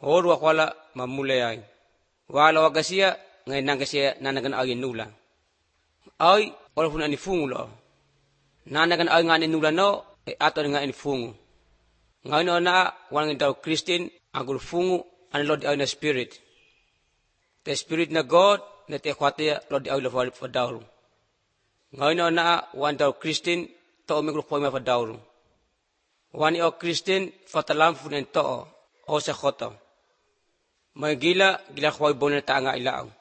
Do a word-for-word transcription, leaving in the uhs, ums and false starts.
Or wakwala mamulay ay. Wala wagasia ngay nanggasia nanagan ay nula. Ay wala pun ani fungulo. Nanagan ay nga ni nula no e ato nga ni fungu. Ngayon na walang daw Christian ang fungu ang Lord ay na spirit. The spirit na God na te kwate Lord ay la fa daw. Ngayon na wan daw Christian to mi grupo ma fa daw. Wani o Christian fatalam funen to o sa khoto. May gila gila kway bonen ta nga ilaw.